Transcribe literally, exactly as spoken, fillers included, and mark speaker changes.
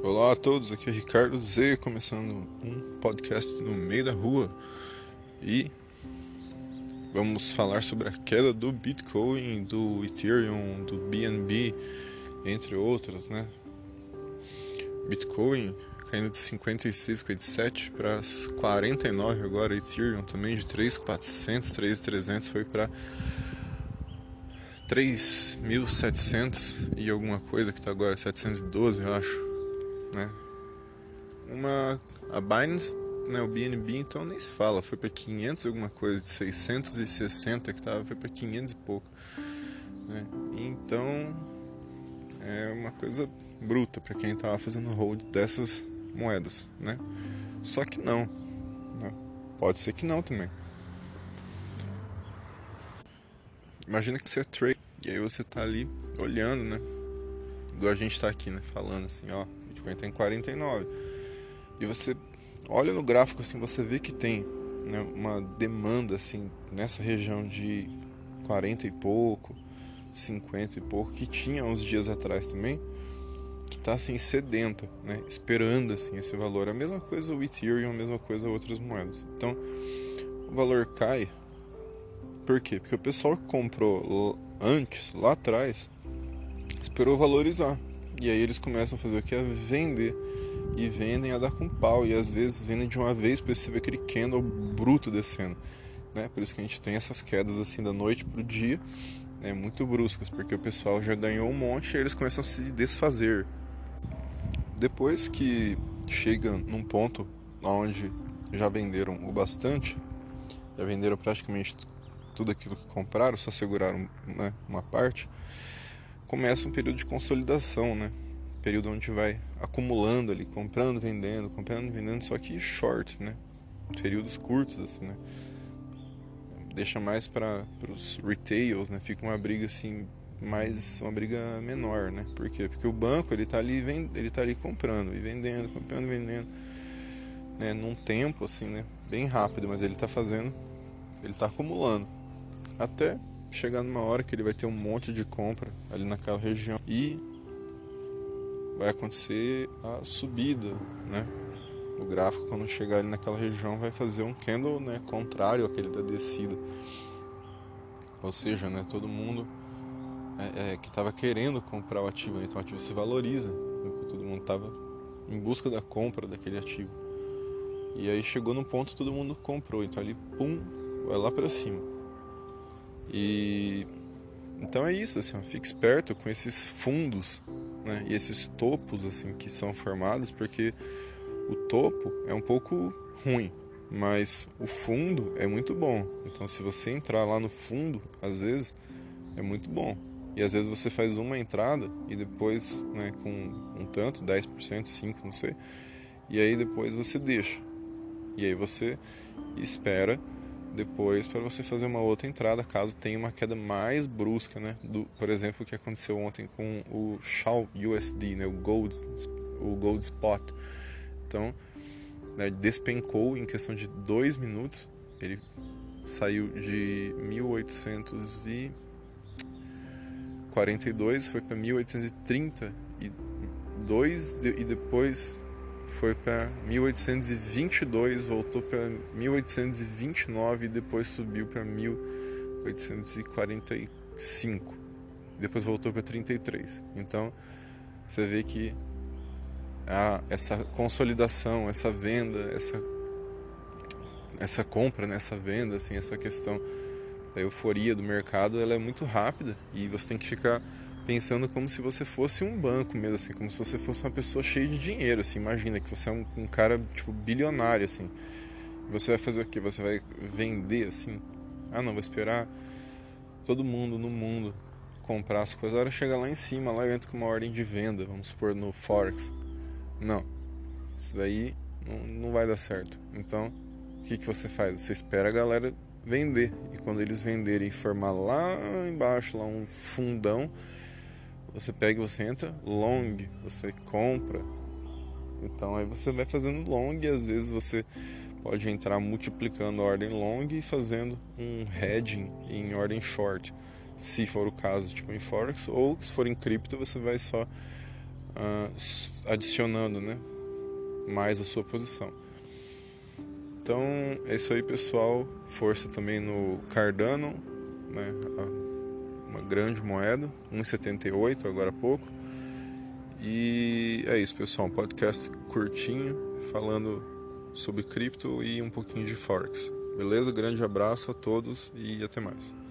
Speaker 1: Olá a todos, aqui é Ricardo Z, começando um podcast no meio da rua e vamos falar sobre a queda do Bitcoin, do Ethereum, do B N B, entre outras, né? Bitcoin caindo de cinquenta e seis, cinquenta e sete para quarenta e nove agora, Ethereum também de três mil e quatrocentos, três mil e trezentos foi para três mil e setecentos e alguma coisa que está agora setecentos e doze, eu acho, né? Uma a Binance, né, o B N B então nem se fala, foi para quinhentos e alguma coisa, de seiscentos e sessenta que tava, foi para quinhentos e pouco, né? Então é uma coisa bruta para quem tava fazendo hold dessas moedas, né? Só que não, né? Pode ser que não também. Imagina que você é trade e aí você tá ali olhando, né? Igual a gente tá aqui, né, falando assim, ó, Bitcoin tá em quarenta e nove. E você olha no gráfico assim, você vê que tem, né, uma demanda assim nessa região de quarenta e pouco, cinquenta e pouco, que tinha uns dias atrás também, que tá assim sedenta, né, esperando assim esse valor. A mesma coisa o Ethereum, a mesma coisa outras moedas. Então, o valor cai. Por quê? Porque o pessoal que comprou antes, lá atrás, esperou valorizar. E aí eles começam a fazer o que? A vender. E vendem a dar com pau. E às vezes vendem de uma vez para você ver aquele candle bruto descendo, né? Por isso que a gente tem essas quedas assim da noite pro dia, né? Muito bruscas, porque o pessoal já ganhou um monte e eles começam a se desfazer. Depois que chega num ponto onde já venderam o bastante, já venderam praticamente tudo aquilo que compraram, só seguraram, né, uma parte, começa um período de consolidação, né? Período onde vai acumulando ali, comprando, vendendo, comprando, vendendo, só que short, né? Períodos curtos, assim, né? Deixa mais para os retails, né? Fica uma briga assim, mais uma briga menor, né? Por quê? Porque o banco ele tá ali, vend... ele tá ali comprando e vendendo, comprando, e vendendo, né? Num tempo assim, né? Bem rápido, mas ele tá fazendo, ele tá acumulando até chegar numa hora que ele vai ter um monte de compra ali naquela região e vai acontecer a subida, né? O gráfico, quando chegar ali naquela região, vai fazer um candle, né, contrário àquele da descida. Ou seja, né, todo mundo é, é, que estava querendo comprar o ativo, né, então o ativo se valoriza, né, porque todo mundo estava em busca da compra daquele ativo. E aí chegou no ponto todo mundo comprou, então ali, pum, vai lá para cima. E então é isso, assim, ó, fique esperto com esses fundos, né, e esses topos assim que são formados, porque o topo é um pouco ruim, mas o fundo é muito bom. Então, se você entrar lá no fundo, às vezes é muito bom. E às vezes você faz uma entrada e depois, né, com um tanto, dez por cento, cinco por cento, não sei. E aí depois você deixa. E aí você espera depois para você fazer uma outra entrada, caso tenha uma queda mais brusca, né? Do, por exemplo, o que aconteceu ontem com o S H A U S D, né, o Gold, o Gold Spot. Então, né, despencou em questão de dois minutos. Ele saiu de mil oitocentos e quarenta e dois, foi para mil oitocentos e trinta e dois e depois foi para mil oitocentos e vinte e dois, voltou para mil oitocentos e vinte e nove e depois subiu para mil oitocentos e quarenta e cinco. Depois voltou para trinta e três. Então, você vê que a, essa consolidação, essa venda, essa, essa compra, né, essa venda, assim, essa questão da euforia do mercado, ela é muito rápida e você tem que ficar pensando como se você fosse um banco mesmo, assim, como se você fosse uma pessoa cheia de dinheiro, assim, imagina que você é um, um cara, tipo, bilionário, assim. Você vai fazer o quê? Você vai vender, assim? Ah, não, vou esperar todo mundo no mundo comprar as coisas, a hora chega lá em cima, lá eu entro com uma ordem de venda, vamos supor, no Forex. Não, isso daí não, não vai dar certo. Então, o que, que você faz? Você espera a galera vender. E quando eles venderem e formar lá embaixo lá um fundão, você pega e você entra long, você compra. Então aí você vai fazendo long e às vezes você pode entrar multiplicando a ordem long e fazendo um hedging em ordem short, se for o caso, tipo em Forex, ou se for em cripto você vai só uh, adicionando, né, mais a sua posição. Então é isso aí, pessoal. Força também no Cardano, né, uma grande moeda, um vírgula setenta e oito agora há pouco. E é isso, pessoal, um podcast curtinho falando sobre cripto e um pouquinho de Forex. Beleza? Grande abraço a todos e até mais.